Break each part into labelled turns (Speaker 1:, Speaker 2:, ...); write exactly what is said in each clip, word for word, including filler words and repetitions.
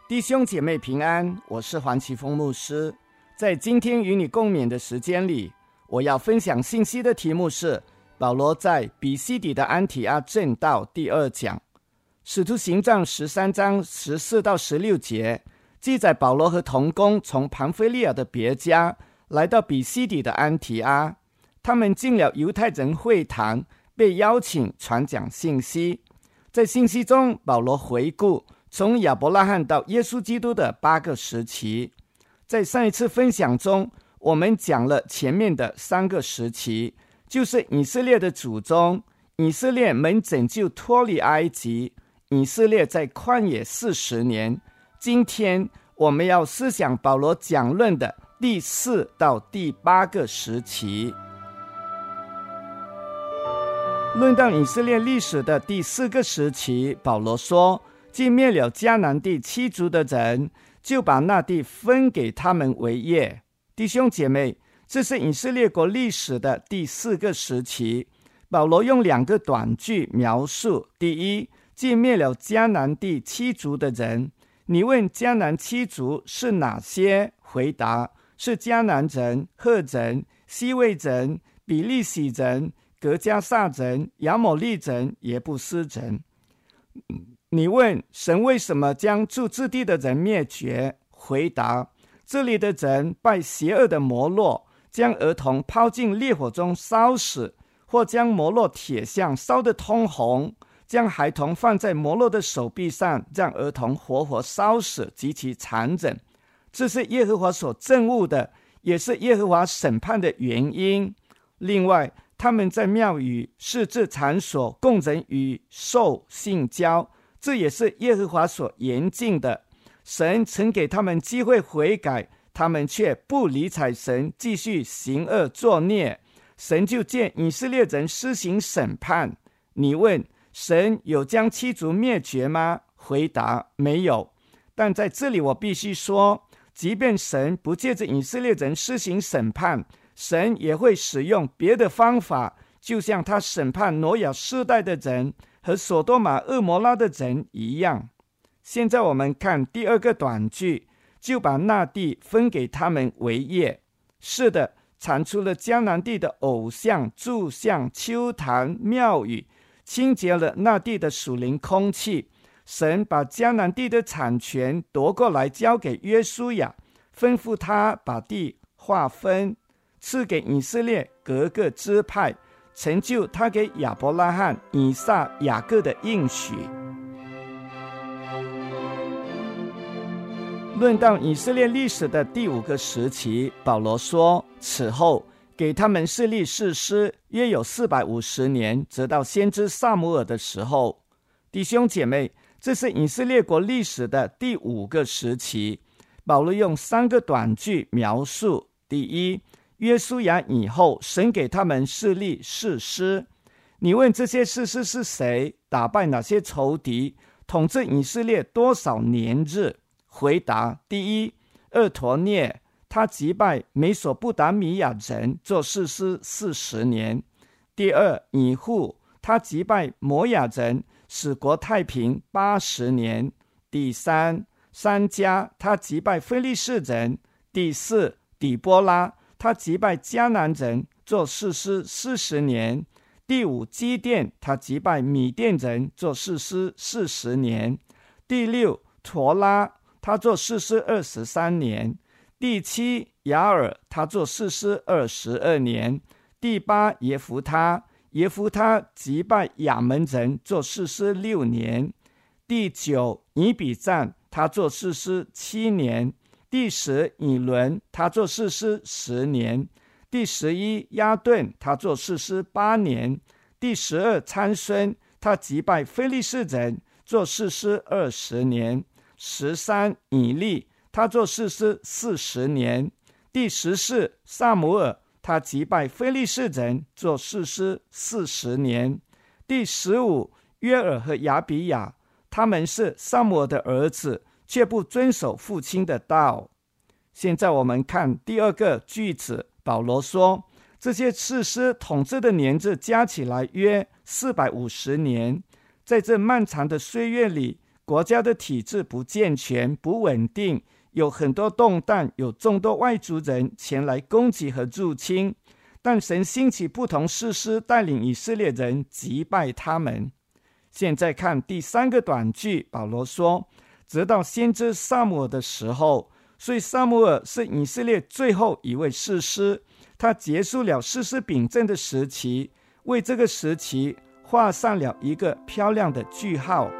Speaker 1: 弟兄姐妹平安，我是黄奇峰牧师。在今天与你共勉的时间里，我要分享信息的题目是保罗在比西底的安提阿正道第二讲。使徒行传十三章十四到十六节记载保罗和同工从庞菲利亚的别家来到比西底的安提阿，他们进了犹太人会堂，被邀请传讲信息。在信息中，保罗回顾从亚伯拉罕到耶稣基督的八个时期。在上一次分享中，我们讲了前面的三个时期，就是以色列的祖宗，以色列蒙拯救脱离埃及，以色列在旷野四十年。今天我们要思想保罗讲论的第四到第八个时期。论到以色列历史的第四个时期，保罗说，既灭了迦南地七族的人，就把那地分给他们为业。弟兄姐妹，这是以色列国历史的第四个时期。保罗用两个短句描述：第一，既灭了迦南地七族的人。你问迦南七族是哪些？回答是迦南人、赫人、西魏人、比利洗人、革迦撒人、亚摩利人、耶布斯人。你问神为什么将住之地的人灭绝？回答，这里的人拜邪恶的摩洛，将儿童抛进烈火中烧死，或将摩洛铁像烧得通红，将孩童放在摩洛的手臂上，让儿童活活烧死，极其残忍。这是耶和华所憎恶的，也是耶和华审判的原因。另外，他们在庙宇、市治场所供人与兽性交，这也是耶和华所严禁的。神曾给他们机会悔改，他们却不理睬神，继续行恶作孽。神就见以色列人施行审判。你问神有将七族灭绝吗？回答没有。但在这里我必须说，即便神不借着以色列人施行审判，神也会使用别的方法，就像他审判挪亚世代的人和所多玛蛾摩拉的人一样。现在我们看第二个短句，就把那地分给他们为业。是的，铲除了迦南地的偶像、柱像、丘坛、庙宇，清洁了那地的属灵空气。神把迦南地的产权夺过来交给约书亚，吩咐他把地划分，赐给以色列各个支派，成就他给亚伯拉罕、以撒、雅各的应许。论到以色列历史的第五个时期，保罗说，此后给他们设立士师，约有四百五十年，直到先知撒母耳的时候。弟兄姐妹，这是以色列国历史的第五个时期。保罗用三个短句描述：第一，约书亚以后，神给他们设立士师。你问这些士师是谁？打败哪些仇敌？统治以色列多少年日？回答：第一，厄陀涅，他击败美索不达米亚人，做士师四十年。第二，以户，他击败摩亚人，使国太平八十年。第三，三加，他击败非利士人。第四，底波拉，他击败迦南人，做士师四十年。第五，基甸，他击败米甸人，做士师四十年。第六，陀拉，他做士师二十三年。第七，雅尔，他做士师二十二年。第八，耶弗他，耶弗他击败亚门人，做士师六年。第九，以比赞，他做士师七年。第十，以伦，他做士师十年。第十一，亚顿，他做士师八年。第十二，参孙，他击败非利士人，做士师二十年。十三，以利，他做士师四十年。第十四，撒母耳，他击败非利士人，做士师四十年。第十五，约尔和亚比亚，他们是撒母耳的儿子，却不遵守父亲的道。现在我们看第二个句子，保罗说，这些士师统治的年日加起来约四百五十年。在这漫长的岁月里， 国家的体制不健全、不稳定，有很多动荡，有众多外族人前来攻击和入侵。但神兴起不同士师，带领以色列人击败他们。现在看第三个短句，保罗说，直到先知撒母耳的时候，所以撒母耳是以色列最后一位士师，他结束了士师秉政的时期，为这个时期画上了一个漂亮的句号。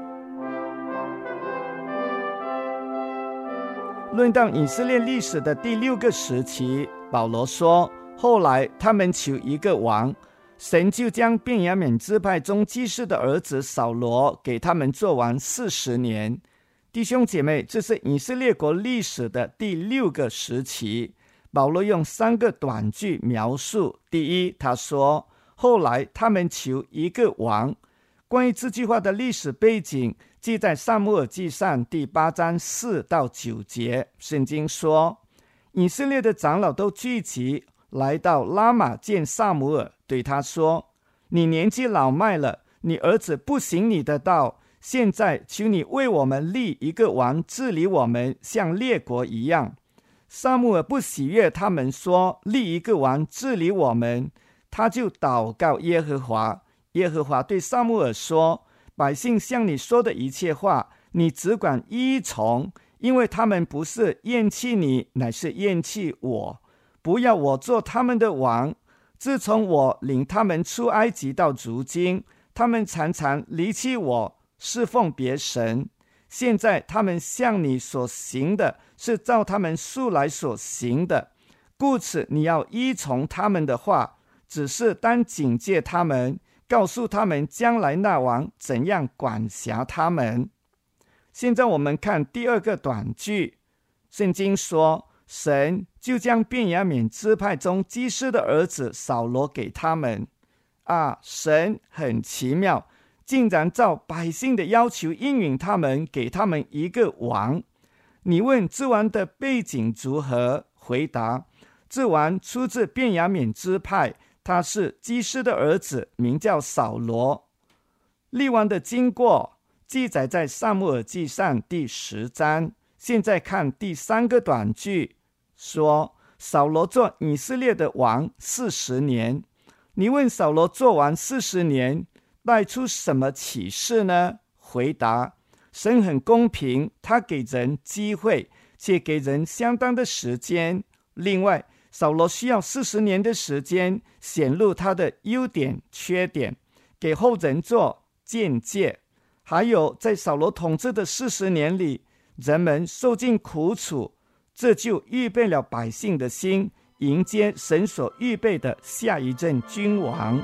Speaker 1: 论到以色列历史的第六个时期，保罗说，后来他们求一个王，神就将便雅悯支派中祭司的儿子扫罗给他们做王四十年。弟兄姐妹，这是以色列国历史的第六个时期。保罗用三个短句描述。第一，他说，后来他们求一个王。关于这句话的历史背景，记在撒母耳记上第八章四到九节。圣经说，以色列的长老都聚集，来到拉玛见撒母耳，对他说，你年纪老迈了，你儿子不行你的道，现在求你为我们立一个王，治理我们，像列国一样。撒母耳不喜悦他们说立一个王治理我们，他就祷告耶和华。耶和华对撒母耳说，百姓向你说的一切话，你只管依从，因为他们不是厌弃你，乃是厌弃我，不要我做他们的王。自从我领他们出埃及到如今，他们常常离弃我，侍奉别神。现在他们向你所行的是照他们素来所行的，故此你要依从他们的话，只是当警戒他们，告诉他们将来那王怎样管辖他们。现在我们看第二个短句，圣经说，神就将便雅悯支派中祭司的儿子扫罗给他们。啊，神很奇妙，竟然照百姓的要求应允他们，给他们一个王。你问这王的背景如何？回答，这王出自便雅悯支派，他是祭司的儿子，名叫扫罗。立王的经过记载在撒母耳记上第十章。现在看第三个短句，说扫罗做以色列的王四十年。你问扫罗做王四十年带出什么启示呢？回答，神很公平，他给人机会，且给人相当的时间。另外，扫罗需要四十年的时间显露他的优点缺点，给后人做鉴戒。还有在扫罗统治的四十年里，人们受尽苦楚，这就预备了百姓的心，迎接神所预备的下一任君王。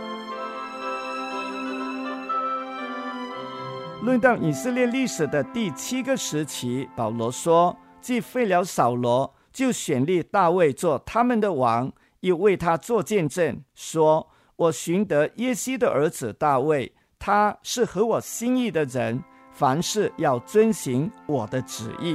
Speaker 1: 论到以色列历史的第七个时期，保罗说，既废了扫罗，就选立大卫做他们的王，又为他做见证，说，我寻得耶西的儿子大卫，他是合我心意的人，凡事要遵行我的旨意。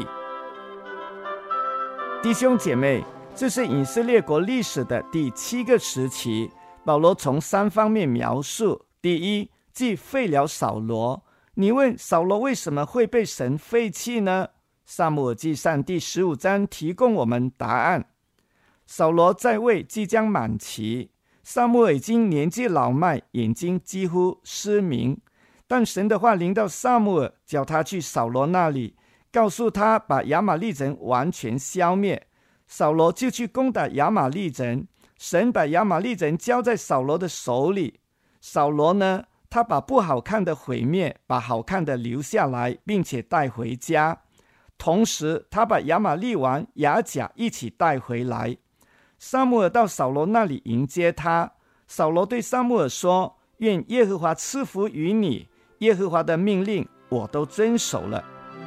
Speaker 1: 弟兄姐妹，这是以色列国历史的第七个时期，保罗从三方面描述。第一，既废了扫罗。你问扫罗为什么会被神废弃呢？撒母耳记上第十五章提供我们答案。扫罗在位即将满期，撒母耳已经年纪老迈，眼睛几乎失明，但神的话临到撒母耳，叫他去扫罗那里，告诉他把亚玛力人完全消灭。扫罗就去攻打亚玛力人，神把亚玛力人交在扫罗的手里。扫罗呢，他把不好看的毁灭，把好看的留下来，并且带回家。同时他把亚玛力王亚甲一起带回来。撒母耳到扫罗那里迎接他，扫罗对撒母耳说，愿耶和华赐福于你，耶和华的命令我都遵守了。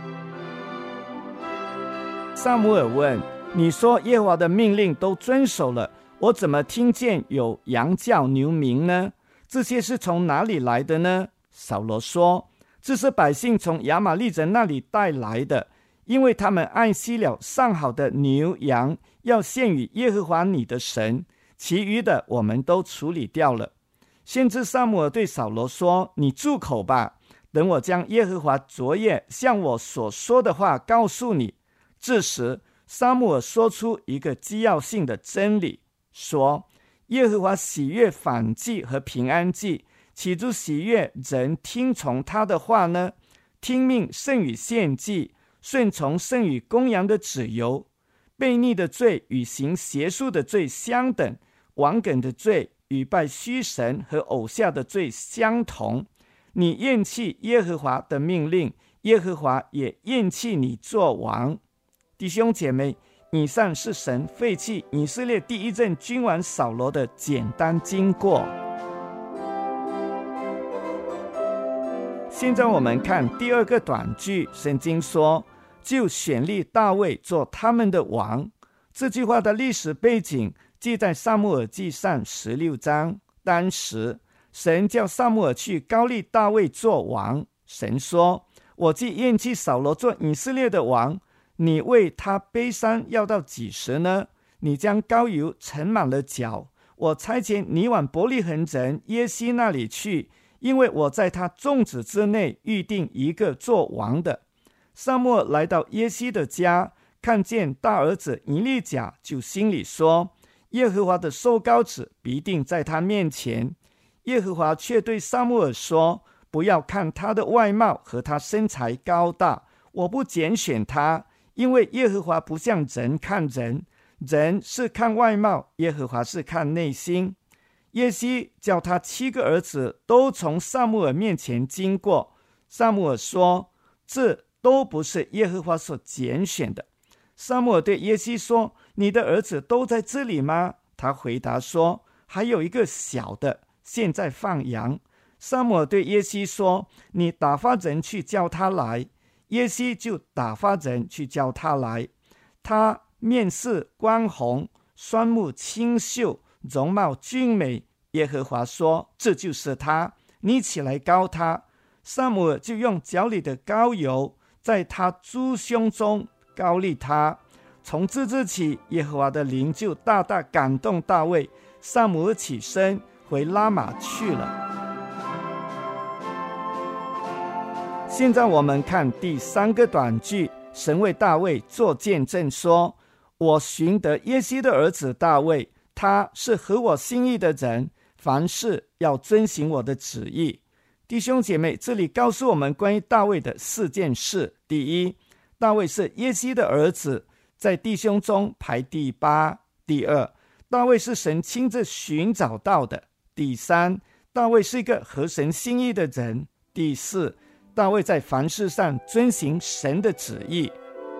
Speaker 1: 撒母耳问，你说耶和华的命令都遵守了，我怎么听见有羊叫牛鸣呢？这些是从哪里来的呢？扫罗说，这是百姓从亚玛力人那里带来的，因为他们爱惜了上好的牛羊，要献与耶和华你的神，其余的我们都处理掉了。先知撒母耳对扫罗说，你住口吧， 等我将耶和华昨夜向我所说的话告诉你。这时撒母耳说出一个基要性的真理，说耶和华喜悦燔祭和平安祭，岂不喜悦人听从他的话呢？听命胜于献祭，顺从胜于公羊的脂油。悖逆的罪与行邪术的罪相等，顽梗的罪与拜虚神和偶像的罪相同。你厌弃耶和华的命令，耶和华也厌弃你做王。弟兄姐妹，以上是神废弃以色列第一任君王扫罗的简单经过。现在我们看第二个短句，圣经说就选立大卫做他们的王。这句话的历史背景记在撒母耳记上十六章。当时神叫撒母耳去膏立大卫做王。神说，我既厌弃扫罗做以色列的王，你为他悲伤要到几时呢？你将膏油盛满了脚，我差遣你往伯利恒人耶西那里去，因为我在他众子之内预定一个做王的。撒母耳来到耶西的家，看见大儿子以利甲，就心里说，耶和华的受膏者必定在他面前。耶和华却对撒母耳说，不要看他的外貌和他身材高大，我不拣选他，因为耶和华不像人看人，人是看外貌，耶和华是看内心。耶西叫他七个儿子都从撒母耳面前经过。撒母耳说，这都不是耶和华所拣选的。撒母耳对耶西说，你的儿子都在这里吗？他回答说，还有一个小的，现在放羊。撒母耳对耶西说，你打发人去叫他来。耶西就打发人去叫他来。他面色光红，双目清秀，容貌俊美。耶和华说，这就是他，你起来膏他。撒母耳就用脚里的膏油在他猪胸中膏立他。从这日起，耶和华的灵就大大感动大卫。撒母耳起身回拉玛去了。现在我们看第三个短句，神为大卫做见证说，我寻得耶西的儿子大卫，他是合我心意的人，凡事要遵行我的旨意。弟兄姐妹，这里告诉我们关于大卫的四件事。第一，大卫是耶西的儿子，在弟兄中排第八。第二，大卫是神亲自寻找到的。第三，大卫是一个合神心意的人。第四，大卫在凡事上遵行神的旨意。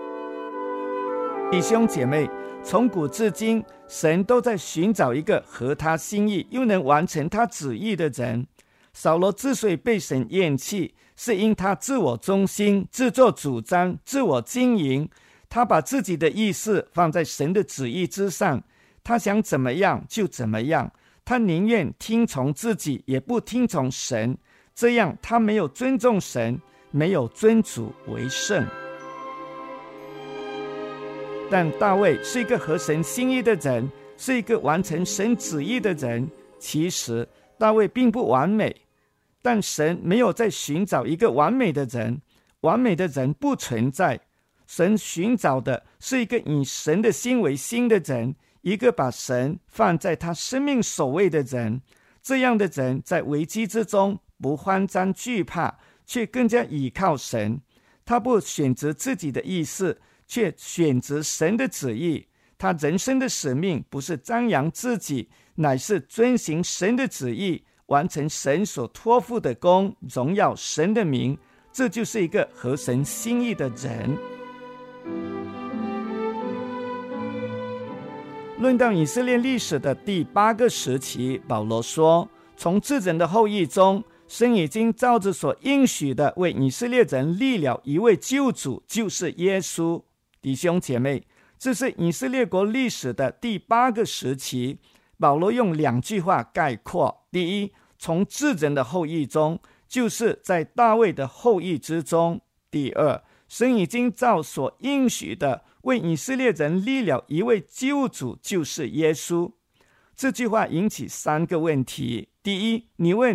Speaker 1: 弟兄姐妹，从古至今，神都在寻找一个合他心意又能完成他旨意的人。扫罗之所以被神厌弃，是因他自我中心、自作主张、自我经营，他把自己的意思放在神的旨意之上，他想怎么样就怎么样，他宁愿听从自己，也不听从神，这样他没有尊重神，没有尊主为圣。但大卫是一个合神心意的人，是一个完成神旨意的人。其实大卫并不完美，但神没有在寻找一个完美的人，完美的人不存在。神寻找的是一个以神的心为心的人，一个把神放在他生命首位的人。这样的人在危机之中不慌张惧怕，却更加倚靠神。他不选择自己的意思，却选择神的旨意。他人生的使命不是张扬自己，乃是遵行神的旨意，完成神所托付的功，荣耀神的名。这就是一个合神心意的人。论到以色列历史的第八个时期，保罗说，从智人的后裔中，神已经照着所应许的为以色列人立了一位救主，就是耶稣。弟兄姐妹，这是以色列国历史的第八个时期。保罗用两句话概括：第一，从智人的后裔中，就是在大卫的后裔之中；第二，神已经照所应许的为以色列人立了一位救主，就是耶稣。这句话引起三个问题。第一，你问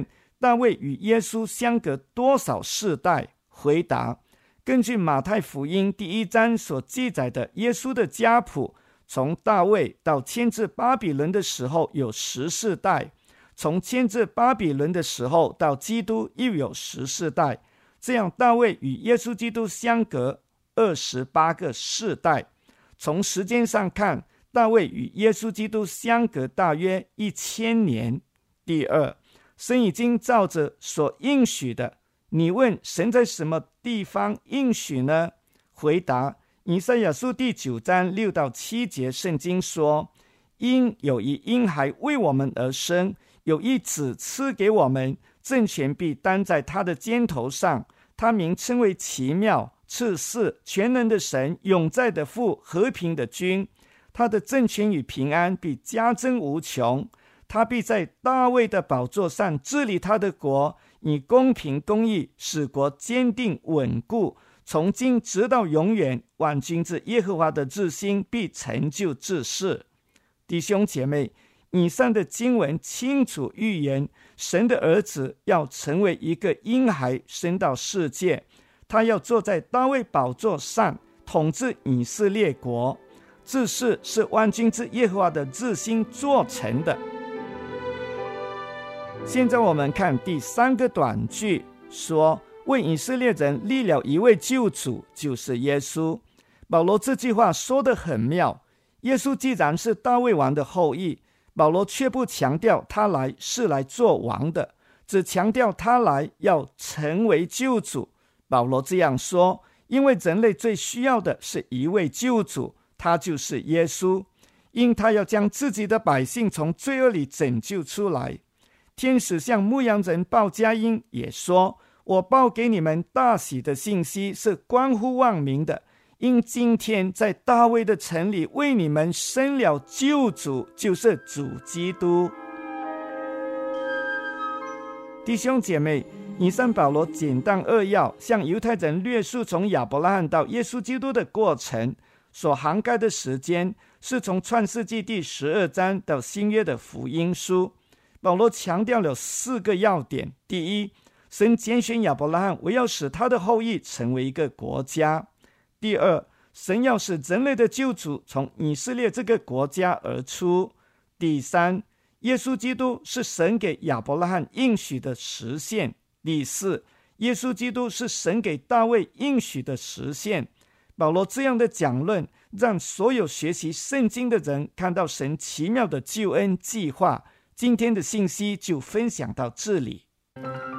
Speaker 1: 大卫与耶稣相隔多少世代？回答：根据马太福音第一章所记载的耶稣的家谱，从大卫到迁至巴比伦的时候有十世代，从迁至巴比伦的时候到基督又有十世代，这样大卫与耶稣基督相隔二十八个世代。从时间上看，大卫与耶稣基督相隔大约一千年。第二，神已经照着所应许的，你问神在什么地方应许呢？回答：以赛亚书第九章六到七节，圣经说：因有一婴孩为我们而生，有一子赐给我们，政权必担在他的肩头上，他名称为奇妙、赐世、全能的神，永在的父，和平的君。他的政权与平安必加增无穷，他必在大卫的宝座上治理他的国，以公平公义使国坚定稳固，从今直到永远。万军之耶和华的志心必成就至世。弟兄姐妹，以上的经文清楚预言，神的儿子要成为一个婴孩，生到世界，他要坐在大卫宝座上，统治以色列国。这事是万军之耶和华的志心做成的。现在我们看第三个短句，说为以色列人立了一位救主，就是耶稣。保罗这句话说得很妙，耶稣既然是大卫王的后裔，保罗却不强调他来是来做王的，只强调他来要成为救主。保罗这样说，因为人类最需要的是一位救主，他就是耶稣，因他要将自己的百姓从罪恶里拯救出来。天使向牧羊人报佳音，也说：我报给你们大喜的信息，是关乎万民的，因今天在大卫的城里为你们生了救主，就是主基督。弟兄姐妹，以上保罗简单扼要向犹太人略述从亚伯拉罕到耶稣基督的过程，所涵盖的时间是从创世纪第十二章到新约的福音书。保罗强调了四个要点：第一，神拣选亚伯拉罕，为要使他的后裔成为一个国家；第二，神要使人类的救主从以色列这个国家而出；第三，耶稣基督是神给亚伯拉罕应许的实现；第四，耶稣基督是神给大卫应许的实现。保罗这样的讲论，让所有学习圣经的人看到神奇妙的救恩计划。今天的信息就分享到这里。